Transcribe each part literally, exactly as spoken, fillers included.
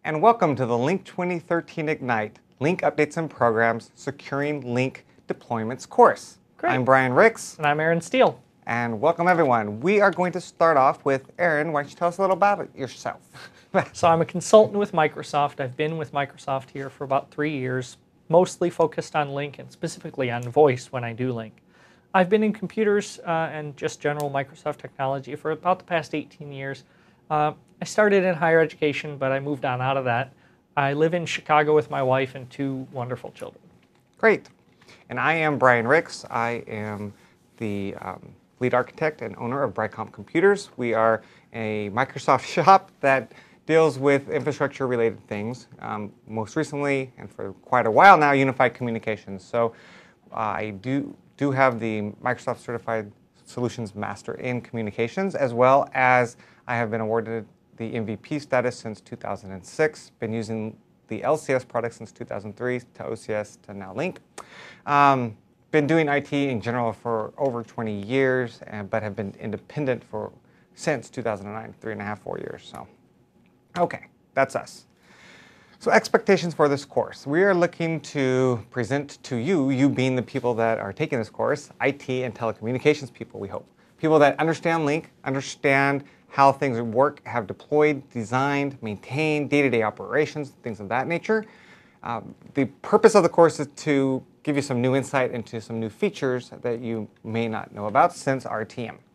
and welcome to the Link twenty thirteen Ignite Link Updates and Programs Securing Link Deployments course. Great. I'm Brian Ricks. And I'm Aaron Steele. And welcome everyone. We are going to start off with Aaron. Why don't you tell us a little about yourself? So I'm a consultant with Microsoft. I've been with Microsoft here for about three years, mostly focused on Link and specifically on voice when I do Link. I've been in computers uh, and just general Microsoft technology for about the past eighteen years. Uh, I started in higher education, but I moved on out of that. I live in Chicago with my wife and two wonderful children. Great. And I am Brian Ricks. I am the um, lead architect and owner of Brightcom Computers. We are a Microsoft shop that deals with infrastructure-related things. Um, most recently, and for quite a while now, unified communications. So uh, I do, do have the Microsoft Certified Solutions Master in Communications, as well as I have been awarded the M V P status since two thousand six. Been using the L C S product since two thousand three, to O C S, to now Link. Um, been doing I T in general for over twenty years, and, but have been independent for since two thousand nine, three and a half, four years. So, okay, that's us. So expectations for this course. We are looking to present to you, you being the people that are taking this course, I T and telecommunications people, we hope. People that understand Link, understand how things work, have deployed, designed, maintained, day-to-day operations, things of that nature. Um, the purpose of the course is to give you some new insight into some new features that you may not know about since R T M.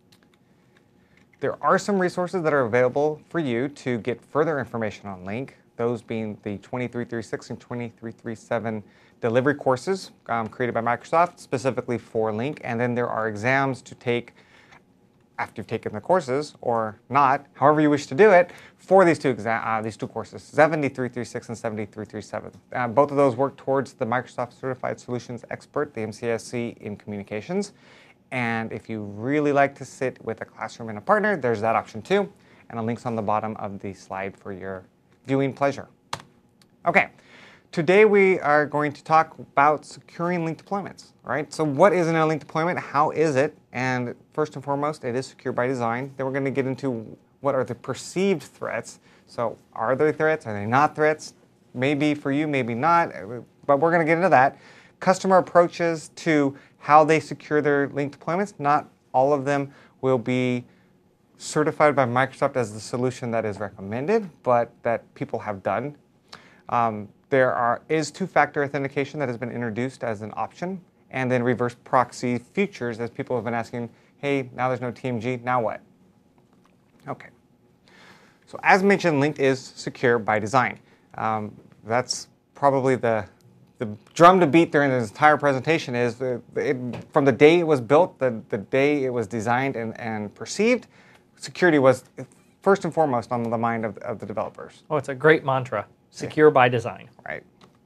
There are some resources that are available for you to get further information on Link, those being the twenty-three thirty-six and twenty-three thirty-seven delivery courses um, created by Microsoft specifically for Link, and then there are exams to take after you've taken the courses, or not, however you wish to do it, for these two exam uh, these two courses, seventy-three thirty-six and seventy-three thirty-seven. Uh, both of those work towards the Microsoft Certified Solutions Expert, the M C S C in Communications. And if you really like to sit with a classroom and a partner, there's that option too. And a link's on the bottom of the slide for your viewing pleasure. Okay, today we are going to talk about securing Link deployments, right? So what is a Link deployment? How is it? And first and foremost, it is secure by design. Then we're going to get into what are the perceived threats. So are they threats? Are they not threats? Maybe for you, maybe not, but we're going to get into that. Customer approaches to how they secure their Link deployments. Not all of them will be certified by Microsoft as the solution that is recommended, but that people have done. Um, there are, is two-factor authentication that has been introduced as an option, and then reverse proxy features as people have been asking, hey, now there's no T M G, now what? Okay. So as mentioned, Link is secure by design. Um, that's probably the The drum to beat during this entire presentation is the, it, from the day it was built, the, the day it was designed and, and perceived, security was first and foremost on the mind of, of the developers. Oh, it's a great mantra, secure by design. Right.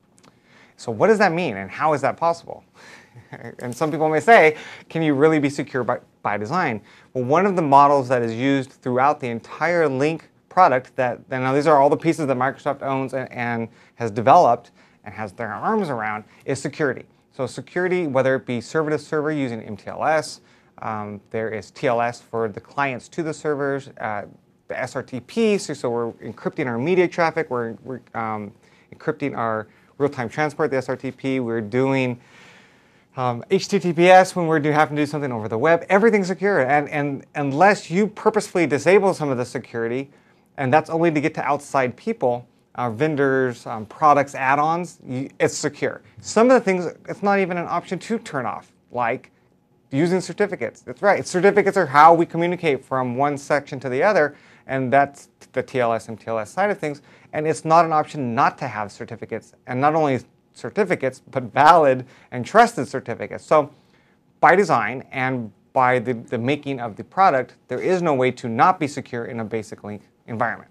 So what does that mean and how is that possible? And some people may say, can you really be secure by, by design? Well, one of the models that is used throughout the entire Link product that, and now these are all the pieces that Microsoft owns and, and has developed and has their arms around, is security. So security, whether it be server to server using M T L S, um, there is T L S for the clients to the servers, uh, the S R T P, so, so we're encrypting our media traffic, we're, we're um, encrypting our real-time transport, the S R T P, we're doing um, H T T P S when we're do, having to do something over the web, everything's secure. And, and unless you purposefully disable some of the security, and that's only to get to outside people, Uh, vendors, um, products, add-ons, it's secure. Some of the things, it's not even an option to turn off, like using certificates. That's right, certificates are how we communicate from one section to the other, and that's the T L S and T L S side of things, and it's not an option not to have certificates, and not only certificates, but valid and trusted certificates. So by design and by the, the making of the product, there is no way to not be secure in a basic Link environment.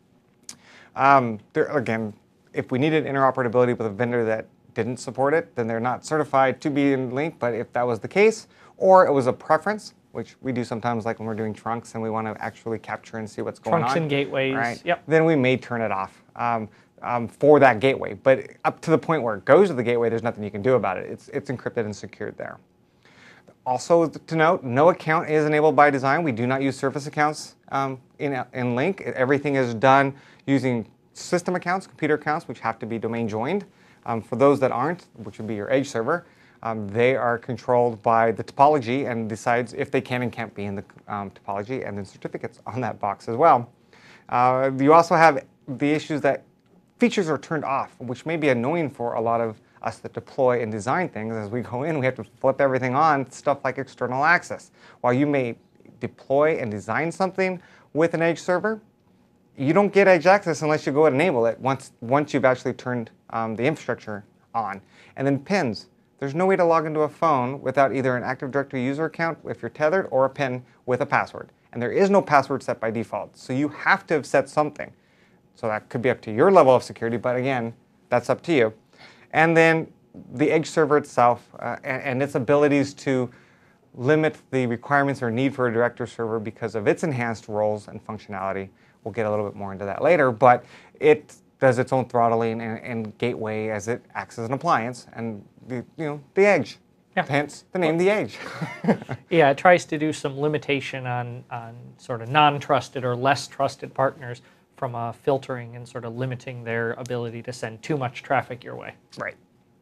Um, there, again, if we needed interoperability with a vendor that didn't support it, then they're not certified to be in Link, but if that was the case, or it was a preference, which we do sometimes like when we're doing trunks and we want to actually capture and see what's going Trunks on. and gateways, right? Yep. Then we may turn it off um, um, for that gateway. But up to the point where it goes to the gateway, there's nothing you can do about it. It's, it's encrypted and secured there. Also to note, no account is enabled by design. We do not use service accounts um, in, in Link. Everything is done using system accounts, computer accounts, which have to be domain joined. Um, for those that aren't, which would be your edge server, um, they are controlled by the topology and decides if they can and can't be in the um, topology, and then certificates on that box as well. Uh, you also have the issues that features are turned off, which may be annoying for a lot of us that deploy and design things. As we go in, we have to flip everything on, stuff like external access. While you may deploy and design something with an edge server, you don't get edge access unless you go and enable it once, once you've actually turned um, the infrastructure on. And then pins. There's no way to log into a phone without either an Active Directory user account if you're tethered or a pin with a password. And there is no password set by default, so you have to have set something. So that could be up to your level of security, but again, that's up to you. And then the edge server itself uh, and, and its abilities to limit the requirements or need for a director server because of its enhanced roles and functionality. We'll get a little bit more into that later, but it does its own throttling and, and gateway as it acts as an appliance, and the, you know, the edge. Yeah. Hence the name, the edge. Yeah, it tries to do some limitation on, on sort of non-trusted or less trusted partners from uh, filtering and sort of limiting their ability to send too much traffic your way. Right.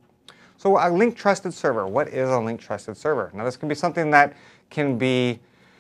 So a link trusted server. What is a link trusted server? Now this can be something that can be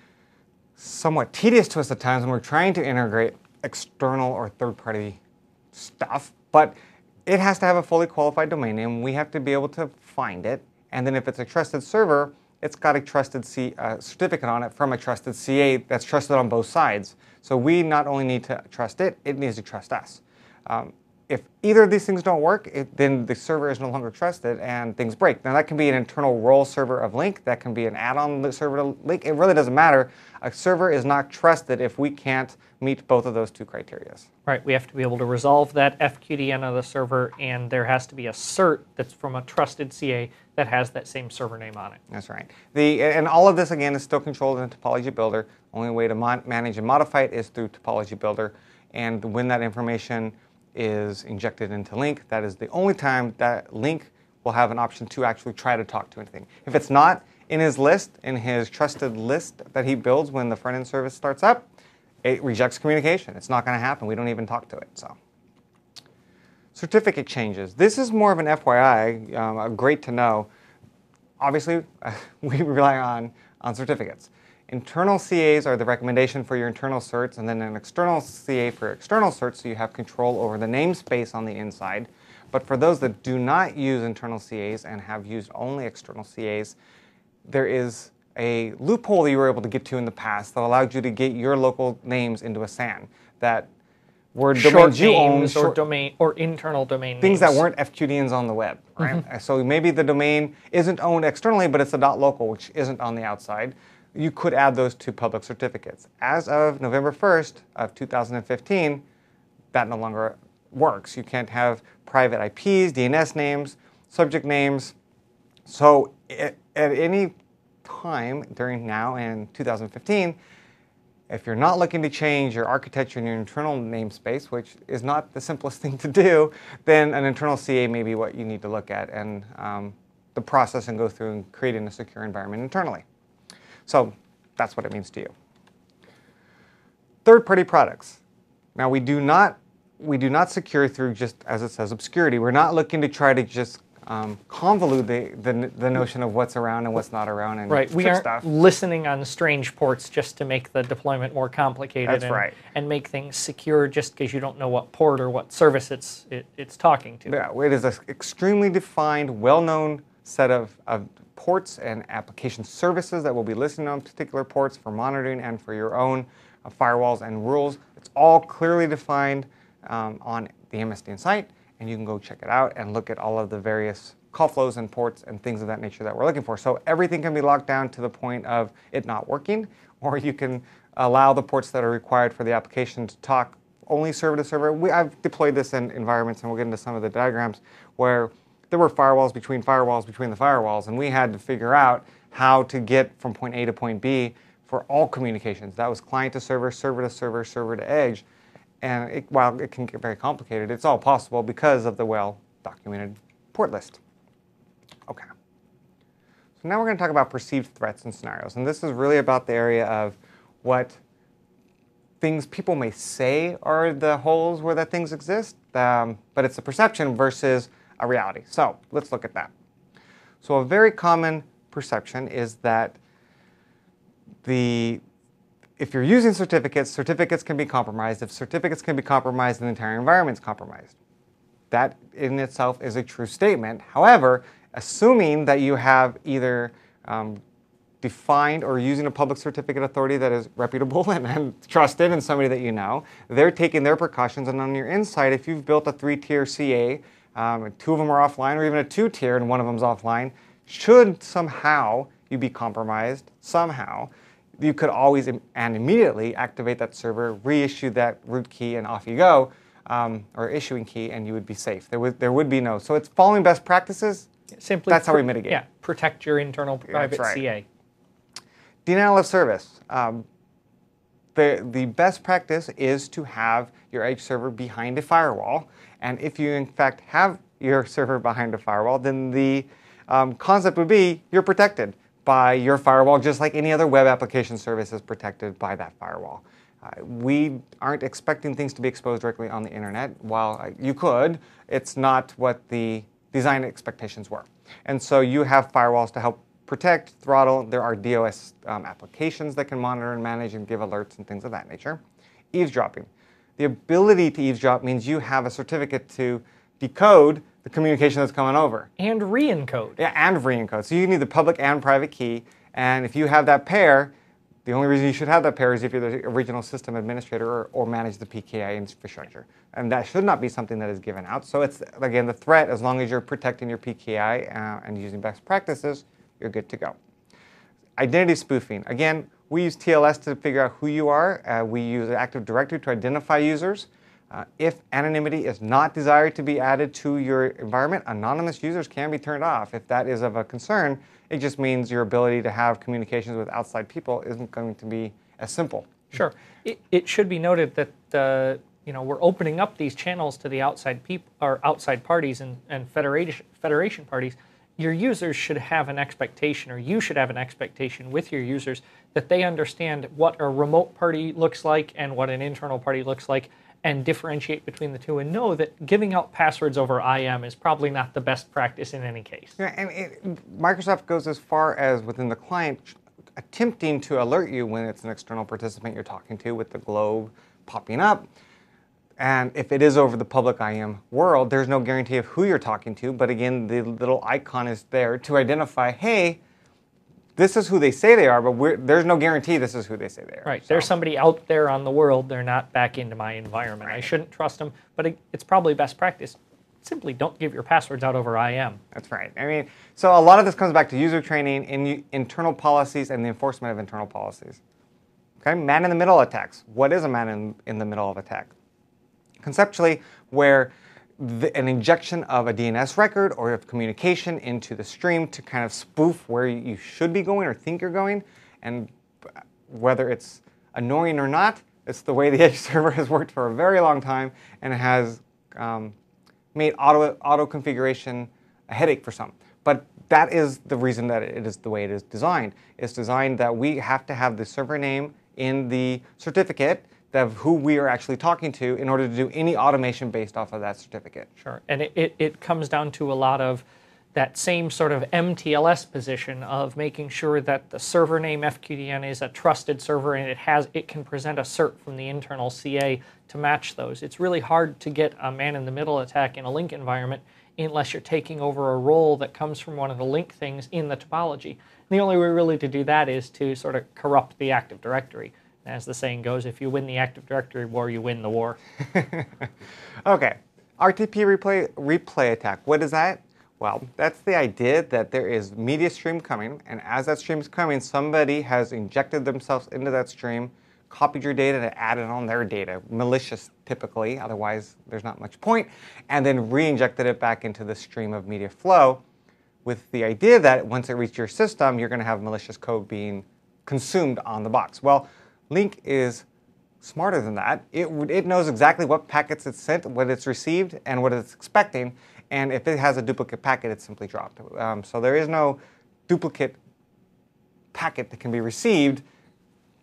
somewhat tedious to us at times when we're trying to integrate external or third-party stuff, but it has to have a fully qualified domain name. We have to be able to find it. And then if it's a trusted server, it's got a trusted C, uh, certificate on it from a trusted C A that's trusted on both sides. So we not only need to trust it, it needs to trust us. Um, if either of these things don't work, it, then the server is no longer trusted and things break. Now that can be an internal role server of Link, that can be an add-on server to Link. It really doesn't matter. A server is not trusted if we can't meet both of those two criteria. Right, we have to be able to resolve that F Q D N of the server, and there has to be a cert that's from a trusted C A that has that same server name on it. That's right. The, and all of this, again, is still controlled in Topology Builder. Only way to mon manage and modify it is through Topology Builder. And when that information is injected into Link, that is the only time that Link will have an option to actually try to talk to anything. If it's not in his list, in his trusted list that he builds when the front-end service starts up, it rejects communication. It's not going to happen. We don't even talk to it. So, certificate changes. This is more of an F Y I, um, great to know. Obviously, we rely on, on certificates. Internal C As are the recommendation for your internal certs, and then an external C A for external certs, so you have control over the namespace on the inside. But for those that do not use internal C As and have used only external C As, there is a loophole that you were able to get to in the past that allowed you to get your local names into a S A N that were Short domains you own, names short, or domain or internal domain things names. that weren't F Q D Ns on the web, right? Mm-hmm. So maybe the domain isn't owned externally, but it's a .local, which isn't on the outside. You could add those to public certificates. As of November first of two thousand fifteen, that no longer works. You can't have private I Ps, D N S names, subject names. So it, at any time during now and two thousand fifteen, if you're not looking to change your architecture and your internal namespace, which is not the simplest thing to do, then an internal C A may be what you need to look at and um, the process and go through and creating a secure environment internally. So that's what it means to you. Third-party products. Now we do not we do not secure through just, as it says, obscurity. We're not looking to try to just um, convolute the, the the notion of what's around and what's not around and right. We fix aren't stuff. listening on strange ports just to make the deployment more complicated. That's and, right. and make things secure just because you don't know what port or what service it's it, it's talking to. Yeah, it is an extremely defined, well-known set of, of ports and application services that will be listed on particular ports for monitoring and for your own uh, firewalls and rules. It's all clearly defined um, on the M S D N site, and you can go check it out and look at all of the various call flows and ports and things of that nature that we're looking for. So everything can be locked down to the point of it not working, or you can allow the ports that are required for the application to talk only server to server. We, I've deployed this in environments, and we'll get into some of the diagrams, where there were firewalls between firewalls between the firewalls, and we had to figure out how to get from point A to point B for all communications. That was client to server, server to server, server to edge. And it, while it can get very complicated, it's all possible because of the well-documented port list. Okay. So now we're going to talk about perceived threats and scenarios. And this is really about the area of what things people may say are the holes where that things exist, um, but it's a perception versus a reality. So let's look at that. So a very common perception is that the if you're using certificates, certificates can be compromised. If certificates can be compromised, then the entire environment's compromised. That in itself is a true statement. However, assuming that you have either um, defined or using a public certificate authority that is reputable and, and trusted and somebody that you know, they're taking their precautions, and on your inside, if you've built a three-tier C A, um, two of them are offline, or even a two-tier and one of them's offline, should somehow you be compromised, somehow, you could always and immediately activate that server, reissue that root key, and off you go, um, or issuing key, and you would be safe. There would, there would be no. So it's following best practices. Simply that's how we mitigate. Yeah, protect your internal private right. C A. Denial of service. Um, the, the best practice is to have your edge server behind a firewall. And if you, in fact, have your server behind a firewall, then the um, concept would be you're protected by your firewall, just like any other web application service is protected by that firewall. Uh, we aren't expecting things to be exposed directly on the internet. While uh, you could, it's not what the design expectations were. And so you have firewalls to help protect, throttle. There are DOS um, applications that can monitor and manage and give alerts and things of that nature. Eavesdropping. The ability to eavesdrop means you have a certificate to decode the communication that's coming over. And re-encode. Yeah, and re-encode. So you need the public and private key. And if you have that pair, the only reason you should have that pair is if you're the original system administrator or, or manage the P K I infrastructure. And that should not be something that is given out. So it's, again, the threat, as long as you're protecting your P K I uh, and using best practices, you're good to go. Identity spoofing. Again, we use T L S to figure out who you are. Uh, we use Active Directory to identify users. Uh, if anonymity is not desired to be added to your environment, anonymous users can be turned off. If that is of a concern, it just means your ability to have communications with outside people isn't going to be as simple. Sure. It, it should be noted that uh, you know, we're opening up these channels to the outside people or outside parties and, and federation federation parties. Your users should have an expectation, or you should have an expectation with your users, that they understand what a remote party looks like and what an internal party looks like, and differentiate between the two, and know that giving out passwords over I M is probably not the best practice in any case. Yeah, and it, Microsoft goes as far as within the client attempting to alert you when it's an external participant you're talking to with the globe popping up. And if it is over the public I M world, there's no guarantee of who you're talking to, but again, the little icon is there to identify, hey, this is who they say they are, but we're, there's no guarantee this is who they say they are. Right. So. There's somebody out there on the world. They're not back into my environment. Right. I shouldn't trust them, but it, it's probably best practice. Simply don't give your passwords out over I M. That's right. I mean, so a lot of this comes back to user training, in, internal policies, and the enforcement of internal policies. Okay, man-in-the-middle attacks. What is a man-in-the-middle of attack? Conceptually, where The, an injection of a D N S record or of communication into the stream to kind of spoof where you should be going or think you're going, and whether it's annoying or not, it's the way the Edge server has worked for a very long time, and it has um, made auto, auto configuration a headache for some. But that is the reason that it is the way it is designed. It's designed that we have to have the server name in the certificate of who we are actually talking to in order to do any automation based off of that certificate. Sure, and it, it, it comes down to a lot of that same sort of M T L S position of making sure that the server name F Q D N is a trusted server, and it has it can present a cert from the internal C A to match those. It's really hard to get a man-in-the-middle attack in a Link environment unless you're taking over a role that comes from one of the Link things in the topology. And the only way really to do that is to sort of corrupt the Active Directory. As the saying goes, if you win the Active Directory war, you win the war. Okay, R T P replay, replay attack. What is that? Well, that's the idea that there is media stream coming, and as that stream is coming, somebody has injected themselves into that stream, copied your data and added on their data, malicious typically, otherwise there's not much point, and then re-injected it back into the stream of media flow with the idea that once it reaches your system, you're going to have malicious code being consumed on the box. Well, Link is smarter than that. It, it knows exactly what packets it's sent, what it's received, and what it's expecting. And if it has a duplicate packet, it's simply dropped. Um, so there is no duplicate packet that can be received by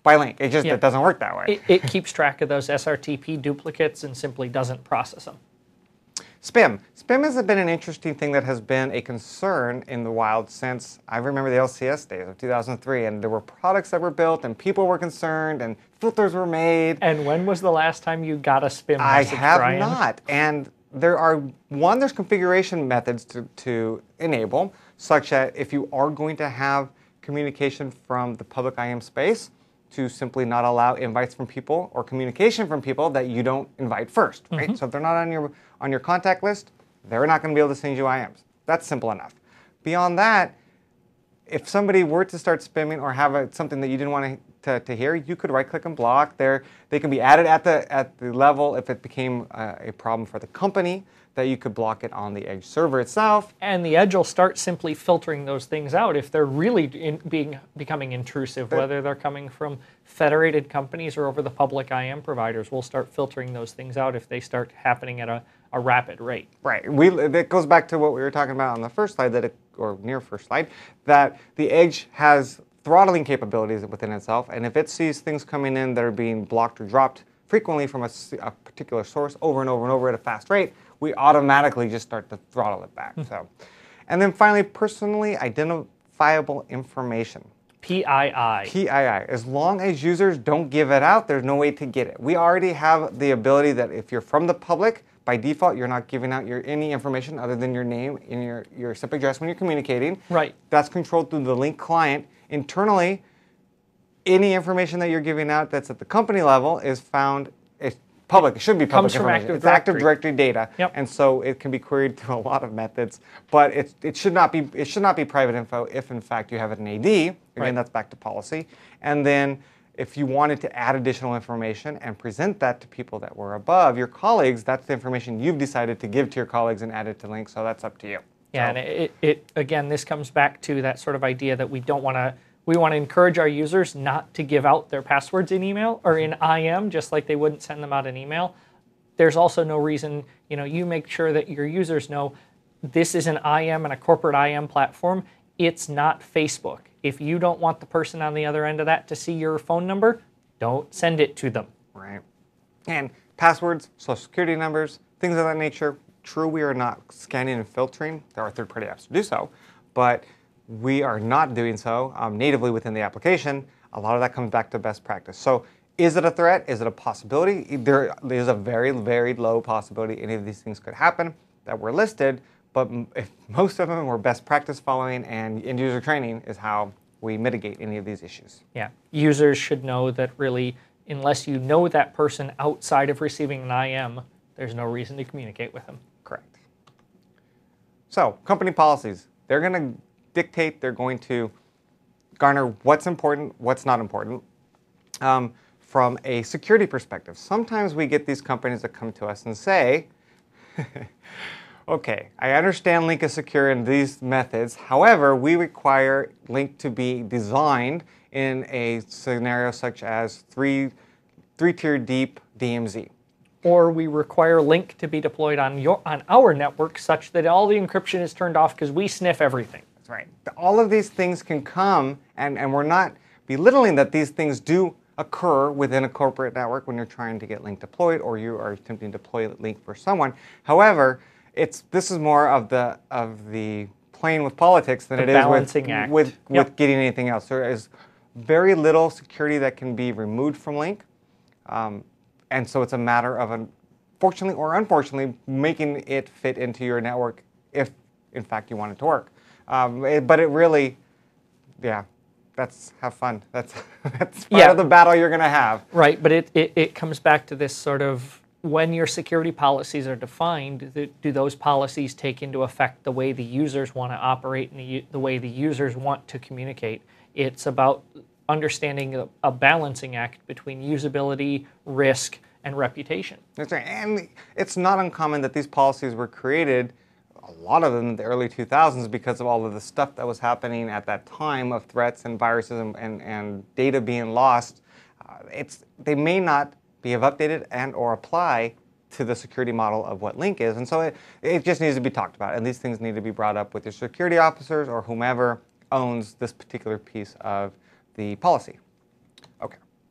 by link. It just Yeah. it doesn't work that way. It, it keeps track of those S R T P duplicates and simply doesn't process them. Spam. Spam has been an interesting thing that has been a concern in the wild since I remember the L C S days of two thousand three, and there were products that were built, and people were concerned, and filters were made. And when was the last time you got a spam I message, have Brian? not. And there are, one, there's configuration methods to, to enable, such that if you are going to have communication from the public I M space, to simply not allow invites from people or communication from people that you don't invite first, right? Mm-hmm. So if they're not on your on your contact list, they're not going to be able to send you I Ms. That's simple enough. Beyond that, if somebody were to start spamming or have a, something that you didn't want to, to, to hear, you could right-click and block. There, they can be added at the at the level if it became uh, a problem for the company, that you could block it on the Edge server itself. And the Edge will start simply filtering those things out if they're really in, being becoming intrusive, whether they're coming from federated companies or over the public I M providers. We'll start filtering those things out if they start happening at a, a rapid rate. Right. We, it goes back to what we were talking about on the first slide, that it, or near first slide, that the Edge has throttling capabilities within itself, and if it sees things coming in that are being blocked or dropped frequently from a, a particular source over and over and over at a fast rate, we automatically just start to throttle it back. So, and then finally, personally identifiable information. P I I. P I I. As long as users don't give it out, there's no way to get it. We already have the ability that if you're from the public, by default, you're not giving out your any information other than your name and your, your S I P address when you're communicating. Right. That's controlled through the link client. Internally, any information that you're giving out that's at the company level is found, it's public. It should be public Comes from information. Active It's Active Directory. Directory data, Yep. and so it can be queried through a lot of methods. But it it should not be it should not be private info if in fact you have an A D. Again, Right. that's back to policy. And then if you wanted to add additional information and present that to people that were above your colleagues, that's the information you've decided to give to your colleagues and add it to links. So that's up to you. Yeah, So- and it, it again, this comes back to that sort of idea that we don't want to. We want to encourage our users not to give out their passwords in email or in I M, just like they wouldn't send them out in email. There's also no reason, you know, you make sure that your users know this is an I M and a corporate I M platform. It's not Facebook. If you don't want the person on the other end of that to see your phone number, don't send it to them. Right. And passwords, social security numbers, things of that nature. True, we are not scanning and filtering. There are third-party apps to do so, but we are not doing so um, natively within the application. A lot of that comes back to best practice. So is it a threat? Is it a possibility? There is a very, very low possibility any of these things could happen that were listed, but if most of them were best practice following and end user training is how we mitigate any of these issues. Yeah, users should know that really, unless you know that person outside of receiving an I M, there's no reason to communicate with them. Correct. So, company policies. They're going to dictate, they're going to garner what's important, what's not important. Um, from a security perspective, sometimes we get these companies that come to us and say, okay, I understand Link is secure in these methods. However, we require Link to be designed in a scenario such as three, three-tier deep D M Z. Or we require Link to be deployed on your on our network such that all the encryption is turned off because we sniff everything. That's right. All of these things can come, and, and we're not belittling that these things do occur within a corporate network when you're trying to get Link deployed or you are attempting to deploy Link for someone. However, it's this is more of the of the playing with politics than The it is with balancing act. with, with Yep. getting anything else. There is very little security that can be removed from Link, um, and so it's a matter of, unfortunately or unfortunately, making it fit into your network if, in fact, you want it to work. Um, it- but it really, yeah. That's have fun. That's that's part Yeah. of the battle you're going to have. Right, but it, it, it comes back to this sort of, when your security policies are defined, th- do those policies take into effect the way the users want to operate and the, u- the way the users want to communicate? It's about understanding a, a balancing act between usability, risk, and reputation. That's right. And it's not uncommon that these policies were created, a lot of them in the early two thousands, because of all of the stuff that was happening at that time of threats and viruses and, and, and data being lost. Uh, it's they may not be have updated and or apply to the security model of what Link is. And so it, it just needs to be talked about. And these things need to be brought up with your security officers or whomever owns this particular piece of the policy. Okay.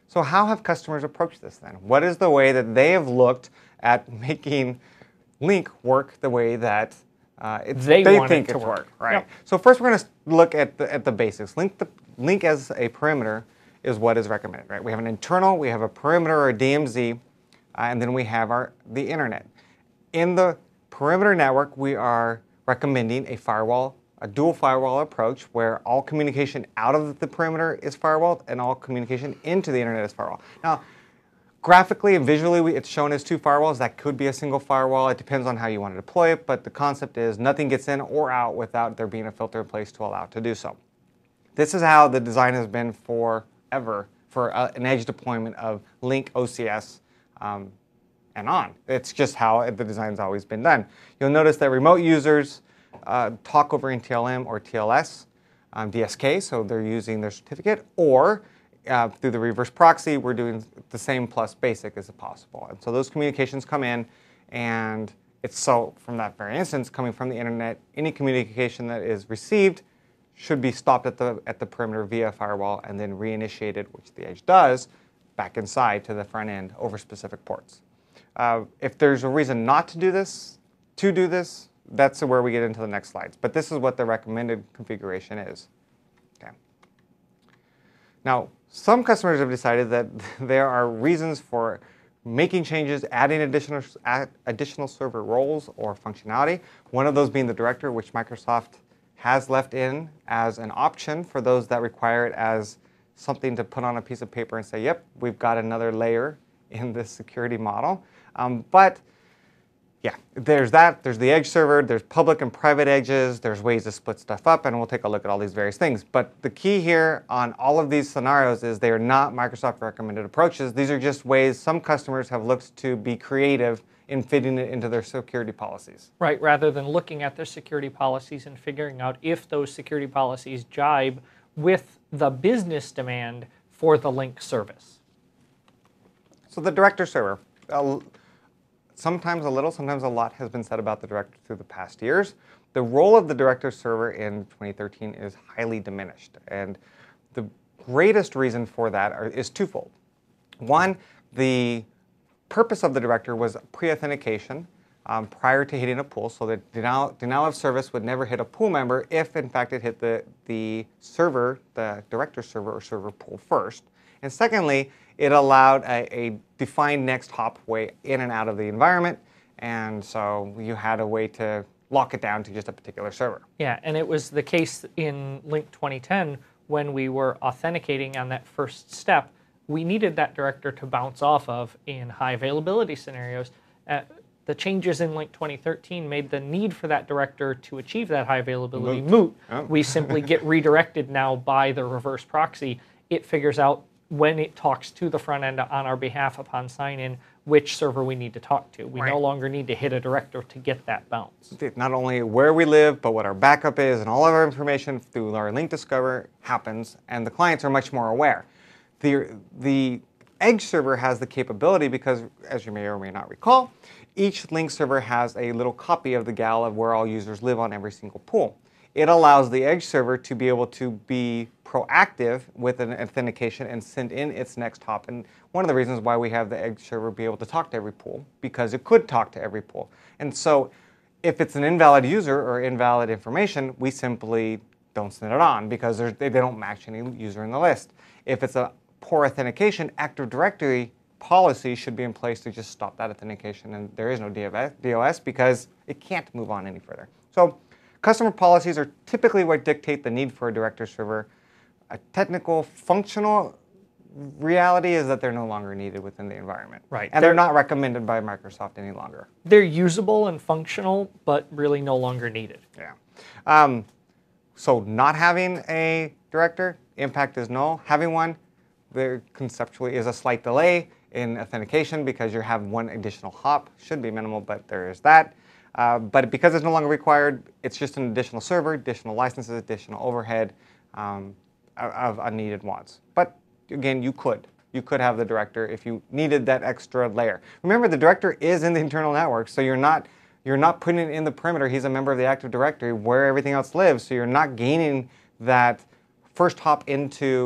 So how have customers approached this then? What is the way that they have looked at making Lync work the way that uh, it's, they, they want think it to it's work? work, right? Yep. So first we're going to look at the, at the basics. Lync, the, Lync as a perimeter is what is recommended, right? We have an internal, we have a perimeter or a D M Z, uh, and then we have our the internet. In the perimeter network, we are recommending a firewall, a dual firewall approach where all communication out of the perimeter is firewalled and all communication into the internet is firewalled. Now, graphically and visually, we, it's shown as two firewalls. That could be a single firewall. It depends on how you want to deploy it, but the concept is nothing gets in or out without there being a filter in place to allow it to do so. This is how the design has been forever for uh, an edge deployment of Lync O C S um, and on. It's just how the design's always been done. You'll notice that remote users uh, talk over in T L M or T L S, um, D S K, so they're using their certificate, or Uh, through the reverse proxy, we're doing the same plus basic as possible. And so those communications come in, and it's so, from that very instance, coming from the internet, any communication that is received should be stopped at the, at the perimeter via firewall and then reinitiated, which the edge does, back inside to the front end over specific ports. Uh, if there's a reason not to do this, to do this, that's where we get into the next slides. But this is what the recommended configuration is. Okay. Now, some customers have decided that there are reasons for making changes, adding additional, add additional server roles or functionality. One of those being the director, which Microsoft has left in as an option for those that require it as something to put on a piece of paper and say, yep, we've got another layer in this security model. Um, but yeah, there's that. There's the edge server. There's public and private edges. There's ways to split stuff up, and we'll take a look at all these various things. But the key here on all of these scenarios is they are not Microsoft recommended approaches. These are just ways some customers have looked to be creative in fitting it into their security policies. Right, rather than looking at their security policies and figuring out if those security policies jibe with the business demand for the Lync service. So the director server. Uh, Sometimes a little, sometimes a lot has been said about the director through the past years. The role of the director server in twenty thirteen is highly diminished. And the greatest reason for that are, is twofold. One, the purpose of the director was pre-authentication um, prior to hitting a pool, so that denial, denial of service would never hit a pool member if, in fact, it hit the, the server, the director server or server pool first. And secondly, it allowed a, a defined next hop way in and out of the environment, and so you had a way to lock it down to just a particular server. Yeah, and it was the case in Lync twenty ten when we were authenticating on that first step. We needed that director to bounce off of in high availability scenarios. Uh, the changes in Lync twenty thirteen made the need for that director to achieve that high availability moot. moot. Oh. We simply get redirected now by the reverse proxy. It figures out when it talks to the front end on our behalf upon sign-in, which server we need to talk to. We right. no longer need to hit a director to get that bounce. Not only where we live, but what our backup is, and all of our information through our Lync Discover happens, and the clients are much more aware. The, the Edge server has the capability because, as you may or may not recall, each Lync server has a little copy of the G A L of where all users live on every single pool. It allows the Edge server to be able to be proactive with an authentication and send in its next hop. And one of the reasons why we have the Edge server be able to talk to every pool, because it could talk to every pool. And so if it's an invalid user or invalid information, we simply don't send it on because they don't match any user in the list. If it's a poor authentication, Active Directory policy should be in place to just stop that authentication, and there is no D O S because it can't move on any further. So customer policies are typically what dictate the need for a director server. A technical, functional reality is that they're no longer needed within the environment. Right. And they're, they're not recommended by Microsoft any longer. They're usable and functional, but really no longer needed. Yeah. Um, so not having a director, impact is null. Having one, there conceptually is a slight delay in authentication because you have one additional hop. Should be minimal, but there is that. Uh, but because it's no longer required, it's just an additional server, additional licenses, additional overhead um, of unneeded ones. But again, you could. You could have the director if you needed that extra layer. Remember, the director is in the internal network, so you're not, you're not putting it in the perimeter. He's a member of the Active Directory where everything else lives, so you're not gaining that first hop into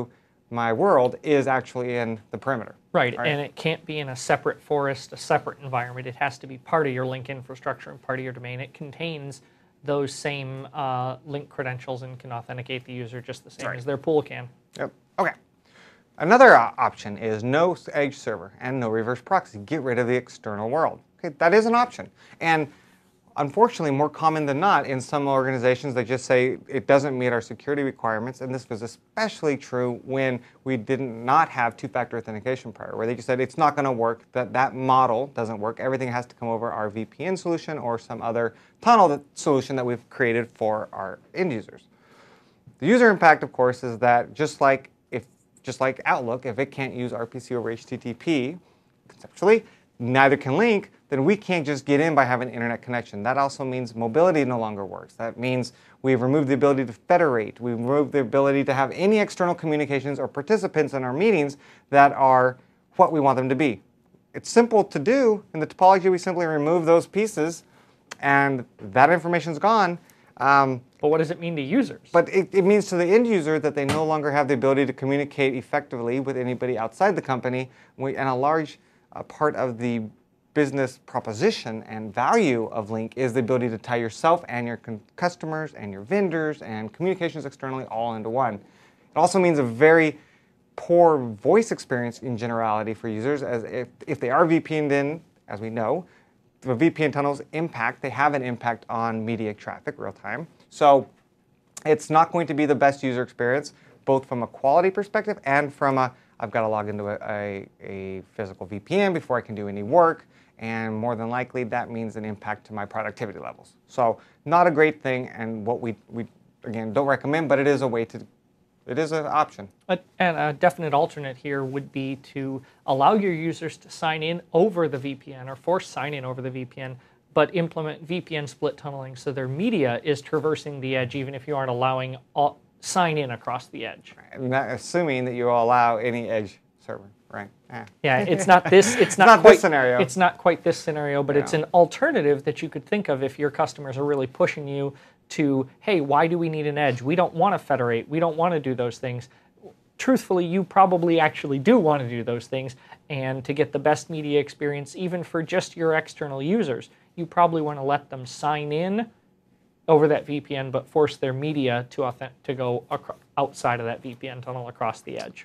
my world is actually in the perimeter. Right, Right. and it can't be in a separate forest, a separate environment. It has to be part of your link infrastructure and part of your domain. It contains those same uh, link credentials and can authenticate the user just the same Right. as their pool can. Yep. Okay. Another uh, option is no edge server and no reverse proxy. Get rid of the external world. Okay, that is an option. And unfortunately, more common than not, in some organizations, they just say it doesn't meet our security requirements. And this was especially true when we did not have two-factor authentication prior, where they just said it's not going to work, that that model doesn't work. Everything has to come over our V P N solution or some other tunnel that, solution that we've created for our end users. The user impact, of course, is that just like if just like Outlook, if it can't use R P C over H T T P, conceptually, neither can Link, then we can't just get in by having an internet connection. That also means mobility no longer works. That means we've removed the ability to federate. We've removed the ability to have any external communications or participants in our meetings that are what we want them to be. It's simple to do. In the topology, we simply remove those pieces, and that information's gone. Um, But what does it mean to users? But it, it means to the end user that they no longer have the ability to communicate effectively with anybody outside the company. We, and a large uh, part of the business proposition and value of Link is the ability to tie yourself and your customers and your vendors and communications externally all into one. It also means a very poor voice experience in generality for users, as if, if they are V P N'd in, as we know, the V P N tunnels impact, they have an impact on media traffic real time. So it's not going to be the best user experience, both from a quality perspective and from a, I've got to log into a, a, a physical V P N before I can do any work. And more than likely, that means an impact to my productivity levels. So not a great thing, and what we, we again, don't recommend, but it is a way to, it is an option. A, and a definite alternate here would be to allow your users to sign in over the V P N or force sign in over the V P N, but implement V P N split tunneling so their media is traversing the edge even if you aren't allowing all, sign in across the edge. And that, assuming that you allow any edge server, right? Eh. Yeah, it's not this. It's not, not quite, this scenario. It's not quite this scenario, but Yeah. it's an alternative that you could think of if your customers are really pushing you to, hey, why do we need an edge? We don't want to federate. We don't want to do those things. Truthfully, you probably actually do want to do those things, and to get the best media experience, even for just your external users, you probably want to let them sign in over that V P N, but force their media to authent- to go ac- outside of that V P N tunnel across the edge.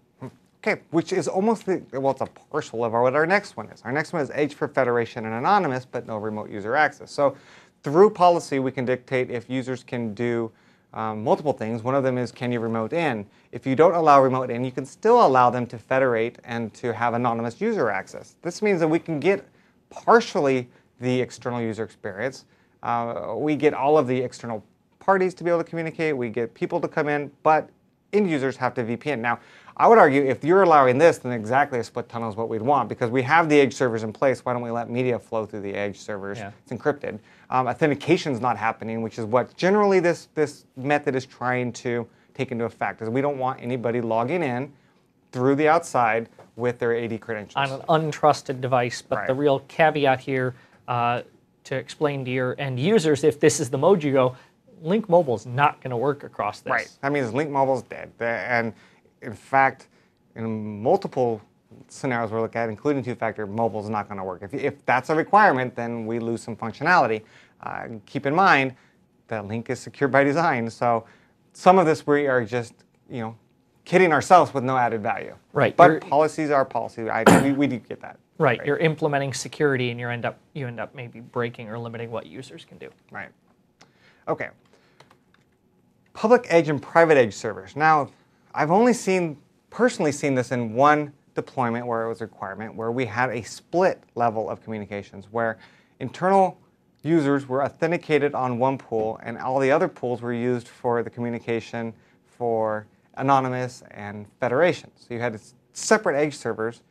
Okay, which is almost the, well, it's a partial of our, what our next one is. Our next one is Edge for federation and anonymous, but no remote user access. So through policy, we can dictate if users can do um, multiple things. One of them is, can you remote in? If you don't allow remote in, you can still allow them to federate and to have anonymous user access. This means that we can get partially the external user experience. Uh, we get all of the external parties to be able to communicate. We get people to come in, but end users have to V P N. Now, I would argue if you're allowing this, then exactly a split tunnel is what we'd want, because we have the edge servers in place. Why don't we let media flow through the edge servers? Yeah. It's encrypted. Um, authentication is not happening, which is what generally this, this method is trying to take into effect, is we don't want anybody logging in through the outside with their A D credentials. On an untrusted device, but Right. the real caveat here uh, to explain to your end users, if this is the mode you go, Link Mobile is not going to work across this. Right. That means Link Mobile's dead. The- And in fact, in multiple scenarios we're looking at, including two-factor, mobile's not going to work. If, if that's a requirement, then we lose some functionality. Uh, keep in mind that Link is secure by design, so some of this we are just, you know, kidding ourselves with no added value. Right. But You're- policies are policy. I, we, we do get that. Right. You're implementing security, and you end up you end up maybe breaking or limiting what users can do. Right. Okay. Public edge and private edge servers. Now, I've only seen, personally seen this in one deployment where it was a requirement, where we had a split level of communications, where internal users were authenticated on one pool, and all the other pools were used for the communication for anonymous and federation. So you had separate edge servers,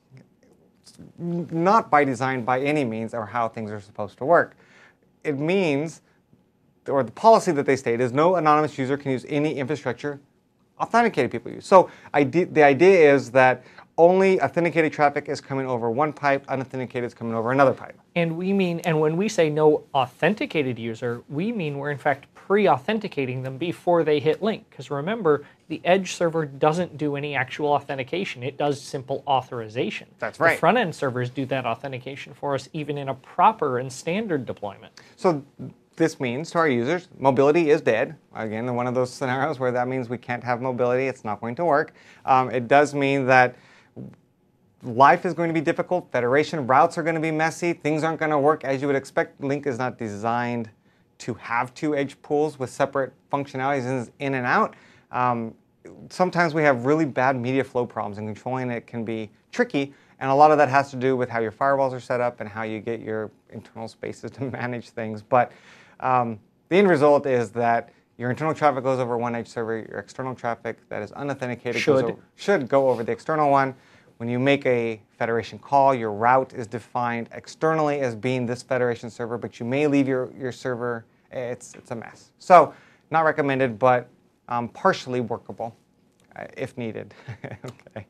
not by design by any means, or how things are supposed to work. It means, or the policy that they state is, no anonymous user can use any infrastructure authenticated people use. So ide- the idea is that only authenticated traffic is coming over one pipe, unauthenticated is coming over another pipe. And we mean, and when we say no authenticated user, we mean we're in fact pre-authenticating them before they hit link. Because remember, the Edge server doesn't do any actual authentication. It does simple authorization. That's right. The front-end servers do that authentication for us even in a proper and standard deployment. So this means to our users, mobility is dead. Again, in one of those scenarios where that means we can't have mobility, it's not going to work. Um, it does mean that life is going to be difficult. Federation routes are going to be messy. Things aren't going to work as you would expect. Link is not designed to have two edge pools with separate functionalities in and out. Um, sometimes we have really bad media flow problems, and controlling it can be tricky. And a lot of that has to do with how your firewalls are set up and how you get your internal spaces to manage things. But um, the end result is that your internal traffic goes over one edge server. Your external traffic that is unauthenticated Should. goes over, should go over the external one. When you make a federation call, your route is defined externally as being this federation server, but you may leave your, your server. It's, it's a mess. So not recommended, but um, partially workable uh, if needed. Okay.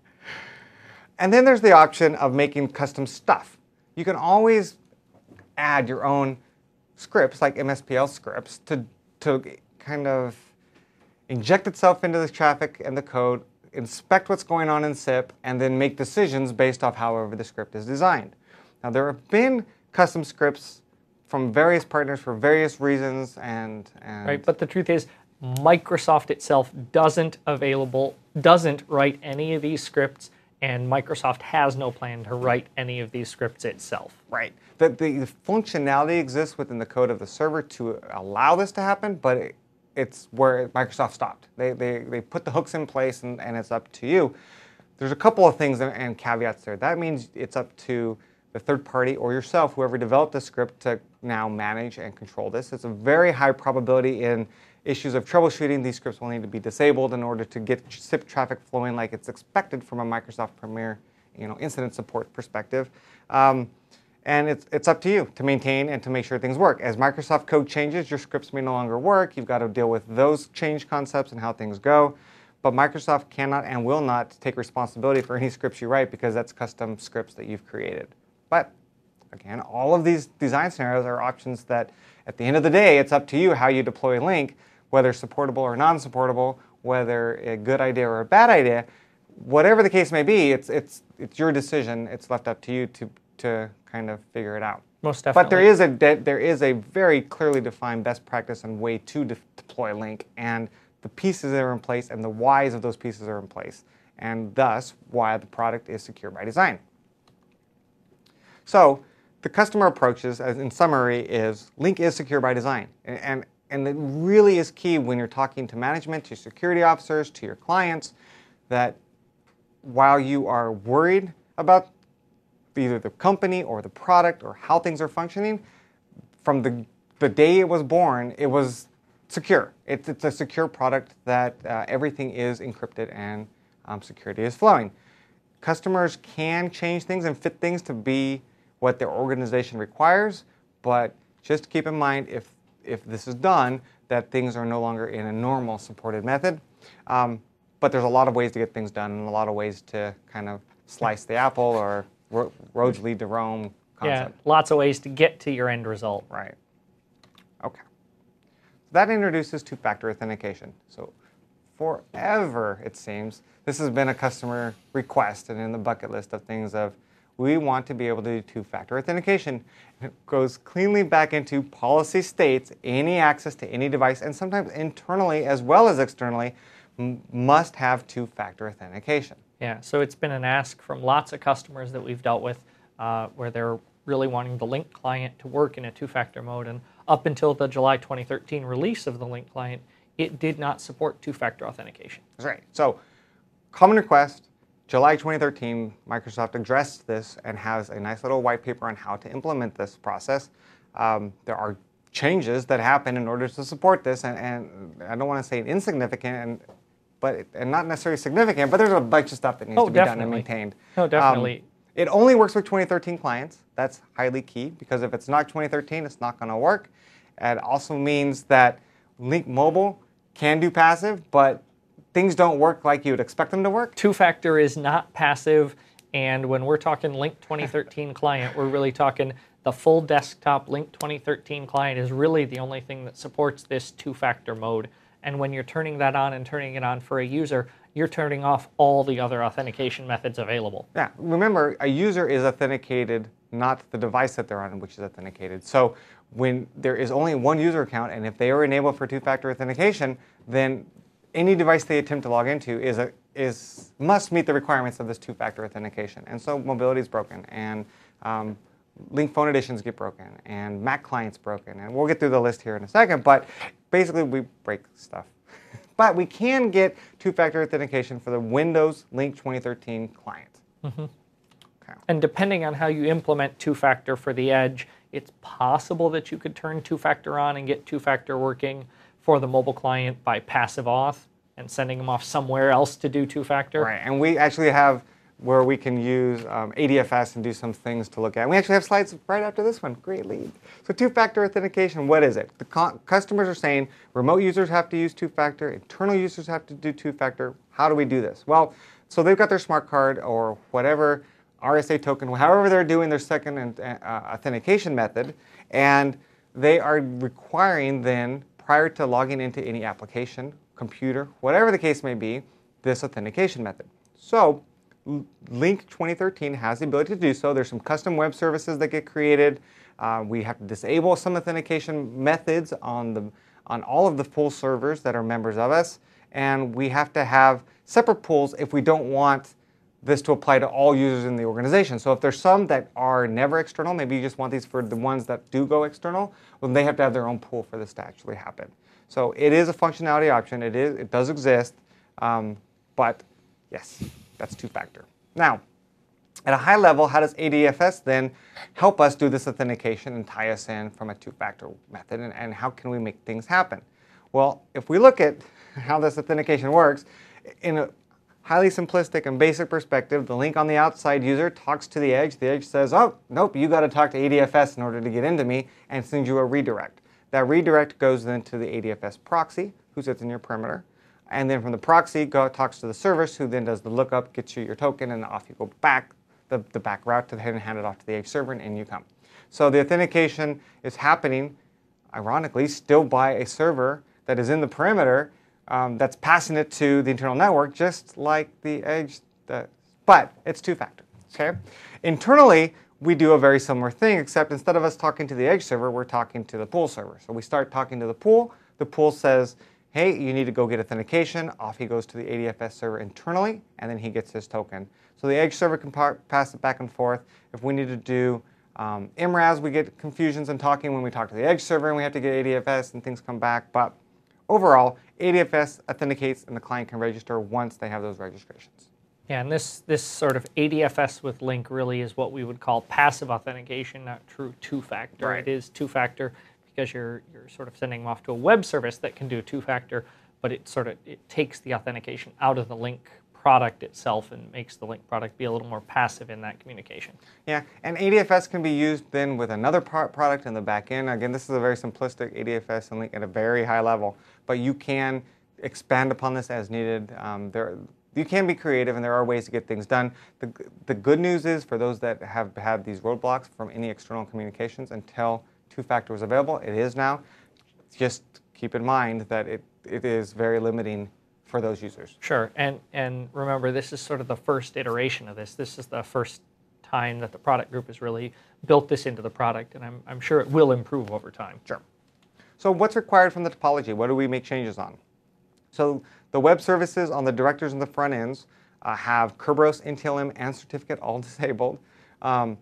And then there's the option of making custom stuff. You can always add your own scripts, like M S P L scripts, to, to kind of inject itself into the traffic and the code, inspect what's going on in S I P, and then make decisions based off however the script is designed. Now, there have been custom scripts from various partners for various reasons, and, and Right, but the truth is, Microsoft itself doesn't available doesn't write any of these scripts, and Microsoft has no plan to write any of these scripts itself. Right. The, the functionality exists within the code of the server to allow this to happen, but it, it's where Microsoft stopped. They, they, they put the hooks in place, and, and it's up to you. There's a couple of things and caveats there. That means it's up to the third party or yourself, whoever developed the script, to now manage and control this. It's a very high probability in issues of troubleshooting. These scripts will need to be disabled in order to get S I P traffic flowing like it's expected from a Microsoft Premier, you know, incident support perspective. Um, And it's, it's up to you to maintain and to make sure things work. As Microsoft code changes, your scripts may no longer work. You've got to deal with those change concepts and how things go. But Microsoft cannot and will not take responsibility for any scripts you write, because that's custom scripts that you've created. But again, all of these design scenarios are options that, at the end of the day, it's up to you how you deploy Link, whether supportable or non-supportable, whether a good idea or a bad idea. Whatever the case may be, it's, it's, it's your decision. It's left up to you to to kind of figure it out. Most definitely. But there is a de there is a very clearly defined best practice and way to de deploy Link, and the pieces that are in place and the whys of those pieces are in place, and thus why the product is secure by design. So the customer approaches, as in summary, is Link is secure by design, and, and and it really is key when you're talking to management, to security officers, to your clients, that while you are worried about either the company or the product or how things are functioning, from the, the day it was born, it was secure. It's, it's a secure product that uh, everything is encrypted and um, security is flowing. Customers can change things and fit things to be what their organization requires, but just keep in mind, if, if this is done, that things are no longer in a normal supported method. Um, but there's a lot of ways to get things done and a lot of ways to kind of slice the apple, or Ro roads lead to Rome concept. Yeah, lots of ways to get to your end result. Right. Okay. That introduces two-factor authentication. So forever, it seems, this has been a customer request and in the bucket list of things of, we want to be able to do two-factor authentication. And it goes cleanly back into policy states any access to any device, and sometimes internally as well as externally, m must have two-factor authentication. Yeah, so it's been an ask from lots of customers that we've dealt with uh, where they're really wanting the Link client to work in a two-factor mode. And up until the July twenty thirteen release of the Link client, it did not support two-factor authentication. That's right. So common request, July twenty thirteen, Microsoft addressed this and has a nice little white paper on how to implement this process. Um, there are changes that happen in order to support this, and, and I don't want to say insignificant, and but and not necessarily significant, but there's a bunch of stuff that needs Oh, to be definitely. done and maintained. No, definitely. Um, it only works with twenty thirteen clients. That's highly key, because if it's not twenty thirteen, it's not going to work. It also means that Link Mobile can do passive, but things don't work like you would expect them to work. Two-factor is not passive, and when we're talking Link twenty thirteen client, we're really talking the full desktop Link twenty thirteen client is really the only thing that supports this two-factor mode. And when you're turning that on and turning it on for a user, you're turning off all the other authentication methods available. Yeah, remember, a user is authenticated, not the device that they're on, which is authenticated. So when there is only one user account, and if they are enabled for two-factor authentication, then any device they attempt to log into is a, is must meet the requirements of this two-factor authentication. And so mobility is broken, and um, Link Phone Editions get broken, and Mac clients broken, and we'll get through the list here in a second. But basically, we break stuff. But we can get two-factor authentication for the Windows Link twenty thirteen client. Mm-hmm. Okay. And depending on how you implement two-factor for the Edge, it's possible that you could turn two-factor on and get two-factor working for the mobile client by passive auth and sending them off somewhere else to do two-factor. Right, and we actually have where we can use um, A D F S and do some things to look at. And we actually have slides right after this one. Great lead. So two-factor authentication, what is it? The customers are saying remote users have to use two-factor, internal users have to do two-factor. How do we do this? Well, so they've got their smart card or whatever R S A token, however they're doing their second uh, authentication method, and they are requiring then, prior to logging into any application, computer, whatever the case may be, this authentication method. So Link twenty thirteen has the ability to do so. There's some custom web services that get created. Uh, we have to disable some authentication methods on the on all of the pool servers that are members of us, and we have to have separate pools if we don't want this to apply to all users in the organization. So if there's some that are never external, maybe you just want these for the ones that do go external, well, they have to have their own pool for this to actually happen. So it is a functionality option. It is it does exist, um, but yes. That's two-factor. Now, at a high level, how does A D F S then help us do this authentication and tie us in from a two-factor method, and, and how can we make things happen? Well, if we look at how this authentication works, in a highly simplistic and basic perspective, the link on the outside user talks to the edge. The edge says, oh, nope, you got to talk to A D F S in order to get into me, and sends you a redirect. That redirect goes then to the A D F S proxy, who sits in your perimeter. And then from the proxy, go talks to the service, who then does the lookup, gets you your token, and off you go back, the, the back route to then hand it off to the edge server, and in you come. So the authentication is happening, ironically, still by a server that is in the perimeter um, that's passing it to the internal network, just like the edge, the, but it's two-factor. Okay? Internally, we do a very similar thing, except instead of us talking to the edge server, we're talking to the pool server. So we start talking to the pool. The pool says, hey, you need to go get authentication. Off he goes to the A D F S server internally, and then he gets his token. So the edge server can pass it back and forth. If we need to do um, M R A S, we get confusions in talking when we talk to the edge server, and we have to get A D F S, and things come back. But overall, A D F S authenticates, and the client can register once they have those registrations. Yeah, and this, this sort of A D F S with Link really is what we would call passive authentication, not true two-factor. Right. It is two-factor because you're, you're sort of sending them off to a web service that can do two-factor, but it sort of it takes the authentication out of the Link product itself and makes the Link product be a little more passive in that communication. Yeah, and A D F S can be used then with another pro product in the back end. Again, this is a very simplistic A D F S and Link at a very high level, but you can expand upon this as needed. Um, there, you can be creative, and there are ways to get things done. The, the good news is, for those that have had these roadblocks from any external communications until two-factor was available, it is now. Just keep in mind that it, it is very limiting for those users. Sure, and, and remember, this is sort of the first iteration of this. This is the first time that the product group has really built this into the product, and I'm, I'm sure it will improve over time. Sure. So what's required from the topology? What do we make changes on? So the web services on the directors and the front ends uh, have Kerberos, N T L M, and certificate all disabled. Um,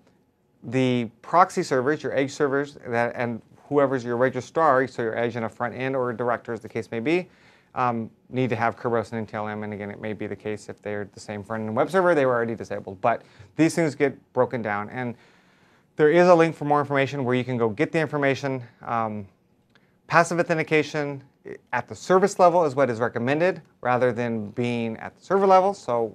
the proxy servers, your edge servers, that, and whoever's your registrar, so your edge and a front end or a director, as the case may be, um, need to have Kerberos and N T L M. And again, it may be the case if they're the same front end web server, they were already disabled. But these things get broken down. And there is a link for more information where you can go get the information. Um, passive authentication at the service level is what is recommended, rather than being at the server level. So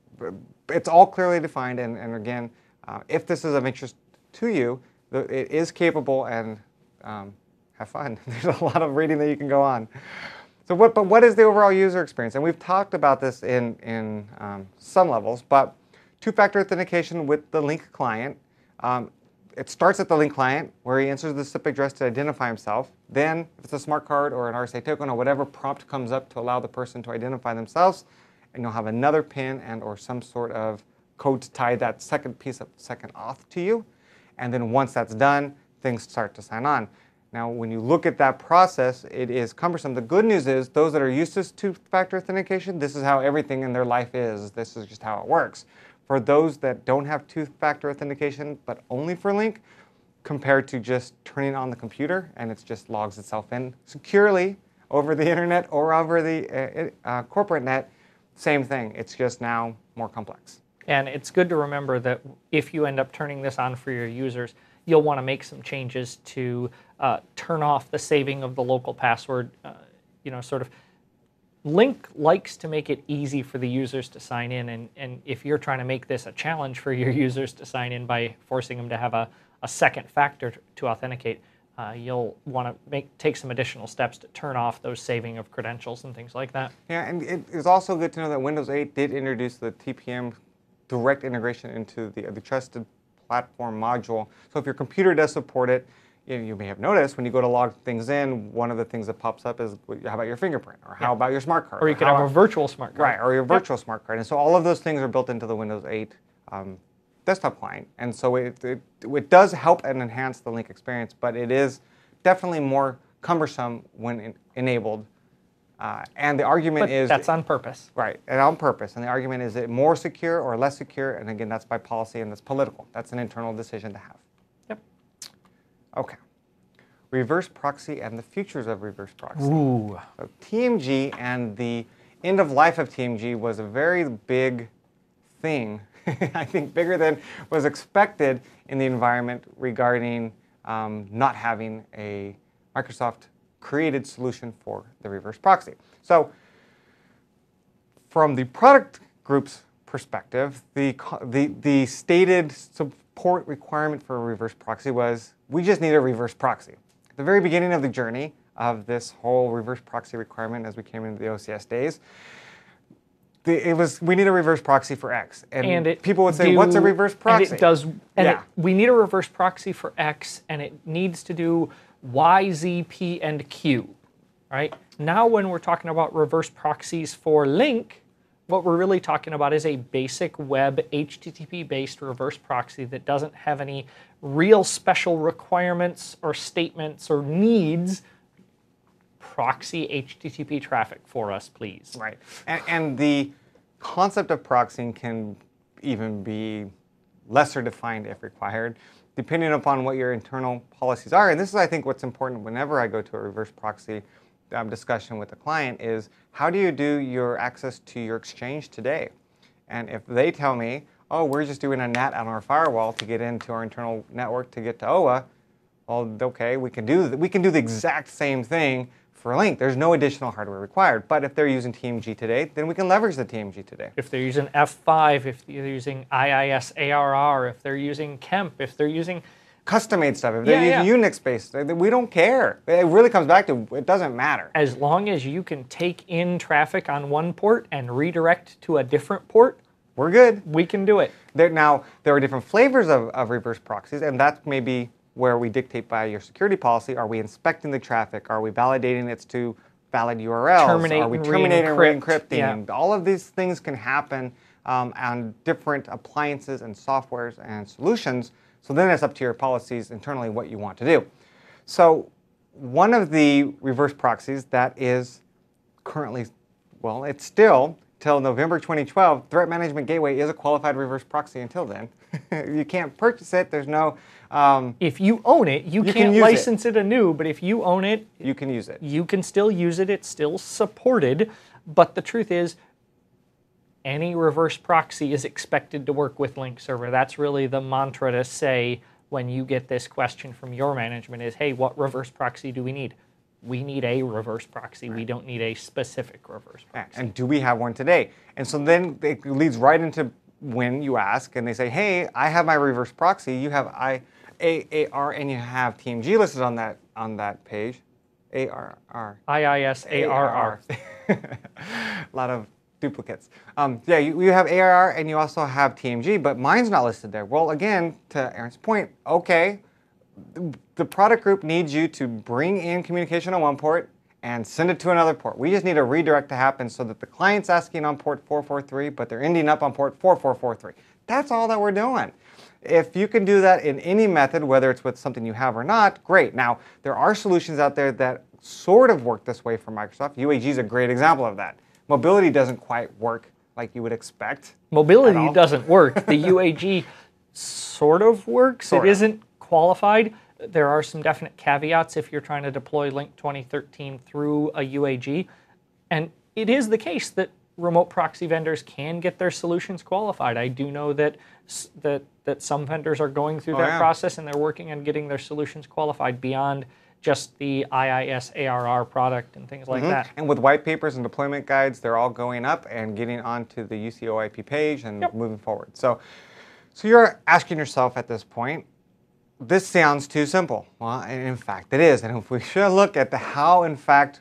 it's all clearly defined. And, and again, uh, if this is of interest to you, it is capable, and um, have fun. There's a lot of reading that you can go on. So what, but what is the overall user experience? And we've talked about this in, in um, some levels, but two-factor authentication with the Link client. Um, it starts at the Link client where he enters the S I P address to identify himself. Then, if it's a smart card or an R S A token or whatever prompt comes up to allow the person to identify themselves, and you'll have another PIN and or some sort of code to tie that second piece of second auth to you. And then once that's done, things start to sign on. Now, when you look at that process, it is cumbersome. The good news is those that are used to two-factor authentication, this is how everything in their life is. This is just how it works. For those that don't have two-factor authentication, but only for Link, compared to just turning on the computer and it just logs itself in securely over the internet or over the uh, uh, corporate net, same thing. It's just now more complex. And it's good to remember that if you end up turning this on for your users, you'll want to make some changes to uh, turn off the saving of the local password. Uh, you know, sort of, Link likes to make it easy for the users to sign in, and, and if you're trying to make this a challenge for your users to sign in by forcing them to have a, a second factor to, to authenticate, uh, you'll want to make take some additional steps to turn off those saving of credentials and things like that. Yeah, and it is also good to know that Windows eight did introduce the T P M direct integration into the, the Trusted Platform module. So if your computer does support it, you, you may have noticed when you go to log things in, one of the things that pops up is how about your fingerprint, or how yeah. about your smart card, or you or could have a virtual smart card, right? Or your virtual yep. smart card, and so all of those things are built into the Windows eight um, desktop client, and so it, it it does help and enhance the Link experience, but it is definitely more cumbersome when in, enabled. Uh, and the argument but is that's on purpose, right? And on purpose. And the argument is it more secure or less secure? And again, that's by policy and that's political. That's an internal decision to have. Yep. Okay. Reverse proxy and the futures of reverse proxy. Ooh. So T M G and the end of life of T M G was a very big thing. I think bigger than was expected in the environment regarding um, not having a Microsoft created solution for the reverse proxy. So from the product group's perspective, the, the, the stated support requirement for a reverse proxy was we just need a reverse proxy. At the very beginning of the journey of this whole reverse proxy requirement as we came into the O C S days, the, it was we need a reverse proxy for X. And, and it people would say, do, what's a reverse proxy? And it does, and yeah. it, we need a reverse proxy for X, and it needs to do Y, Z, P, and Q, right? Now when we're talking about reverse proxies for Link, what we're really talking about is a basic web H T T P-based reverse proxy that doesn't have any real special requirements or statements or needs. Proxy H T T P traffic for us, please. Right, and, and the concept of proxying can even be lesser defined if required, depending upon what your internal policies are. And this is, I think, what's important whenever I go to a reverse proxy um, discussion with a client is, how do you do your access to your exchange today? And if they tell me, oh, we're just doing a N A T on our firewall to get into our internal network to get to O A, well, okay, we can do, we can do the exact same thing for Link. There's no additional hardware required. But if they're using T M G today, then we can leverage the T M G today. If they're using F five, if they're using I I S A R R, if they're using Kemp, if they're using custom-made stuff, if they're yeah, using yeah. Unix-based, we don't care. It really comes back to it doesn't matter. As long as you can take in traffic on one port and redirect to a different port, we're good. We can do it. There, now, there are different flavors of, of reverse proxies, and that may be where we dictate by your security policy. Are we inspecting the traffic? Are we validating it's to valid U R Ls? Terminate Are we and terminating and re-encrypt? re-encrypting? Yeah. All of these things can happen um, on different appliances and softwares and solutions. So then it's up to your policies internally what you want to do. So one of the reverse proxies that is currently, well, it's still, till November twenty twelve, Threat Management Gateway is a qualified reverse proxy until then. You can't purchase it. There's no... Um, if you own it, you, you can't can license it. it anew, but if you own it... You can use it. You can still use it. It's still supported. But the truth is, any reverse proxy is expected to work with Link Server. That's really the mantra to say when you get this question from your management is, hey, what reverse proxy do we need? We need a reverse proxy. Right. We don't need a specific reverse proxy. And do we have one today? And so then it leads right into when you ask and they say, hey, I have my reverse proxy. You have I A A R and you have T M G listed on that on that page. A R R. I I S A R R. A lot of duplicates. Um, yeah, you, you have A R R and you also have T M G, but mine's not listed there. Well, again, to Aaron's point, okay, the product group needs you to bring in communication on one port and send it to another port. We just need a redirect to happen so that the client's asking on port four four three, but they're ending up on port four four four three. That's all that we're doing. If you can do that in any method, whether it's with something you have or not, great. Now, there are solutions out there that sort of work this way for Microsoft. U A G is a great example of that. Mobility doesn't quite work like you would expect. Mobility doesn't work. The U A G sort of works. Sort it of. isn't qualified. There are some definite caveats if you're trying to deploy Link twenty thirteen through a U A G. And it is the case that remote proxy vendors can get their solutions qualified. I do know that that that some vendors are going through Oh, that yeah. process and they're working on getting their solutions qualified beyond just the I I S A R R product and things like Mhm. that. And with white papers and deployment guides, they're all going up and getting onto the U C O I P page and Yep. moving forward. So, so you're asking yourself at this point, this sounds too simple. Well, and in fact it is. And if we should look at the how, in fact,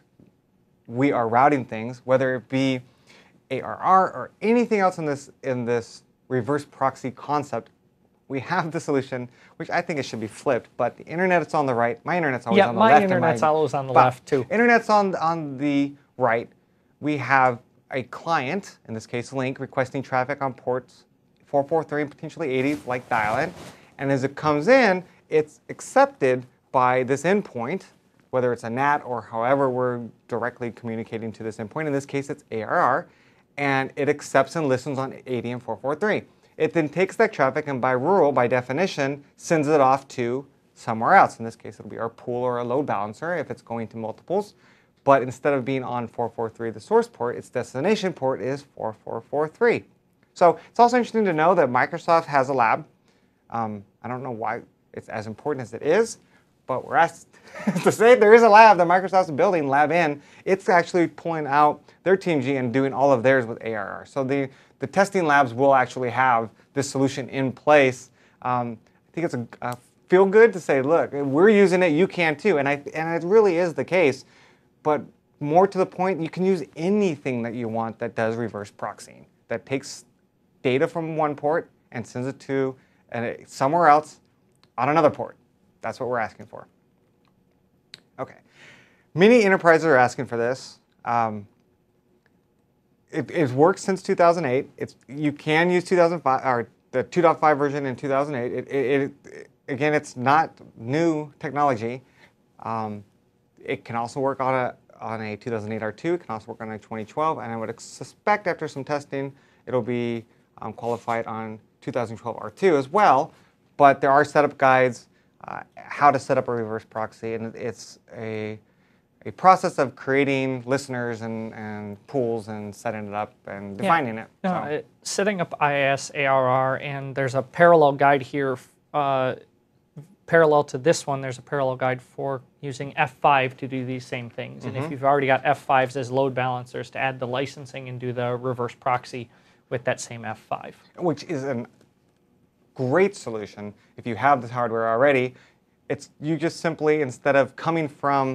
we are routing things, whether it be A R R or anything else in this in this reverse proxy concept, we have the solution, which I think it should be flipped, but the internet's on the right. My internet's always Yeah, on the my left. and internet's my- always on the but left, too. Internet's on, on the right. We have a client, in this case Link, requesting traffic on ports four four three and potentially eighty, like dial-in. And as it comes in, it's accepted by this endpoint, whether it's a N A T or however we're directly communicating to this endpoint. In this case, it's A R R. And it accepts and listens on eighty and four four three. It then takes that traffic and by rule, by definition, sends it off to somewhere else. In this case, it'll be our pool or a load balancer if it's going to multiples. But instead of being on four four three, the source port, its destination port is four four four three. So it's also interesting to know that Microsoft has a lab. Um, I don't know why it's as important as it is, but we're asked to say there is a lab that Microsoft's building, Lab N. It's actually pulling out their T M G and doing all of theirs with A R R. So the, the testing labs will actually have this solution in place. Um, I think it's a, a feel good to say, look, we're using it, you can too. And, I, and it really is the case. But more to the point, you can use anything that you want that does reverse proxying, that takes data from one port and sends it to uh, somewhere else on another port. That's what we're asking for. Okay. Many enterprises are asking for this. Um, it, it's worked since two thousand eight. It's, you can use two thousand five, or the two point five version in two thousand eight. It, it, it, again, it's not new technology. Um, it can also work on a, on a two thousand eight R two. It can also work on a twenty twelve. And I would suspect after some testing, it'll be um, qualified on two thousand twelve R two as well. But there are setup guides, uh, how to set up a reverse proxy. And it's a, a process of creating listeners and, and pools and setting it up and defining Yeah. it. No, So. uh, setting up I I S A R R, and there's a parallel guide here. Uh, parallel to this one, there's a parallel guide for using F five to do these same things. And if you've already got F fives as load balancers, to add the licensing and do the reverse proxy with that same F five. Which is a great solution if you have this hardware already. It's you just simply, instead of coming from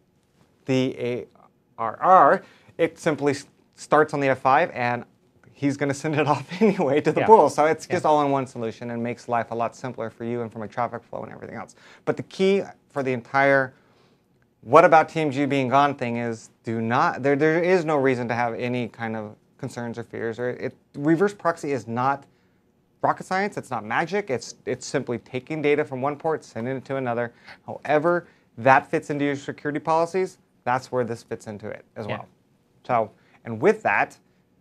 the A R R, it simply s- starts on the F five and he's going to send it off anyway to the Yeah. pool. So it's just Yeah. all in one solution and makes life a lot simpler for you and from a traffic flow and everything else. But the key for the entire what about T M G being gone thing is do not, there, there is no reason to have any kind of concerns or fears. Or it, reverse proxy is not rocket science. It's not magic. It's, it's simply taking data from one port, sending it to another. However that fits into your security policies, that's where this fits into it as Yeah. well. So, and with that,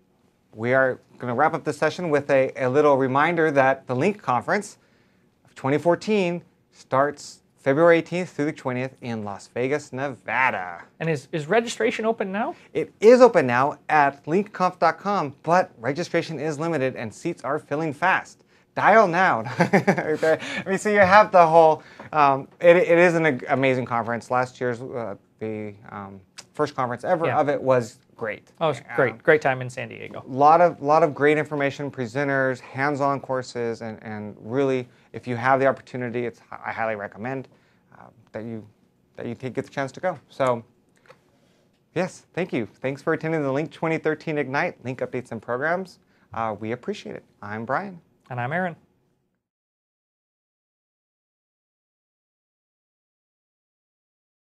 we are going to wrap up this session with a, a little reminder that the Link Conference of twenty fourteen starts February eighteenth through the twentieth in Las Vegas, Nevada. And is, is registration open now? It is open now at link conf dot com, but registration is limited and seats are filling fast. Dial now. Okay. I mean, so you have the whole, um, it, it is an ag- amazing conference. Last year's, uh, the um, first conference ever Yeah. of it was great. Oh, it was great. Great time in San Diego. lot of lot of great information, presenters, hands-on courses, and, and really, if you have the opportunity, it's I highly recommend uh, that you that you take, get the chance to go. So yes, thank you. Thanks for attending the Link twenty thirteen Ignite, Link Updates and Programs. Uh, we appreciate it. I'm Brian. And I'm Aaron.